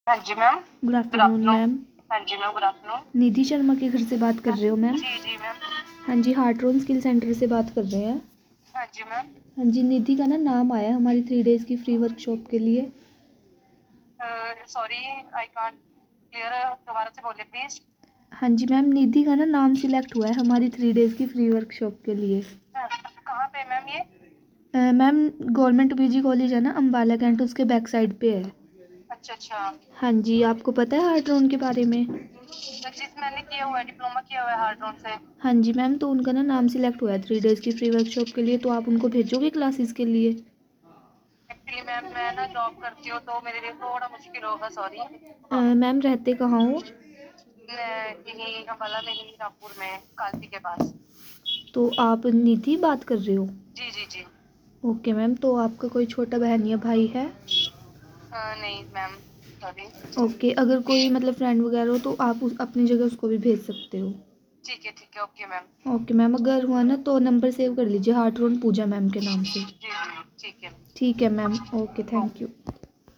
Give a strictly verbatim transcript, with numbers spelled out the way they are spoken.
हाँ जी ma'am. Good afternoon ma'am. हाँ जी ma'am, good afternoon. Nidhi Sharma के घर से बात कर रहे हो मैम? जी जी मैम। हाँ जी, हार्ट्रोन स्किल सेंटर से बात कर रहे हैं। हाँ जी मैम। हाँ जी, निधि का ना नाम आया हमारी थ्री डेज़ की फ्री वर्कशॉप के लिए। सॉरी, आई कांट क्लियर, दोबारा से बोलिए प्लीज। हाँ जी मैम, निधि का ना नाम सिलेक्ट हुआ है हमारी थ्री डेज़ की फ्री वर्कशॉप के लिए। कहाँ पे मैम ये? अ, मैम गवर्नमेंट पीजी कॉलेज है ना अम्बाला कैंट, उसके बैक साइड पे है। अच्छा अच्छा। हाँ जी, आपको पता है हार्ट्रोन के बारे में? तो जिस मैंने किया हुआ है, डिप्लोमा किया हुआ है हार्ड्रोन से। हाँ जी मैम, तो उनका ना नाम सिलेक्ट हुआ है थ्री डेज़ की फ्री वर्कशॉप के लिए, तो आप उनको भेजोगे क्लासेस के लिए? एक्चुअली मैम मैं ना जॉब करती हूँ तो मेरे लिए थोड़ा मुश्किल होगा, सॉरी। अ, मैम रहते कहाँ हो? मैं यही अम्बाला में ही, रामपुर में, कालपी के पास। तो आप निधि बात कर रहे हो? जी जी जी। ओके मैम, तो आपका कोई छोटा बहन या भाई है? अ, नहीं मैम, सॉरी। ओके, अगर कोई मतलब फ्रेंड वगैरह हो तो आप उस अपनी जगह उसको भी भेज सकते हो। ठीक है ठीक है, ओके मैम। ओके मैम, अगर हुआ ना तो नंबर सेव कर लीजिए हार्ट्रोन पूजा मैम के नाम से। जी जी ठीक है। ठीक है ma'am, okay, thank okay. You.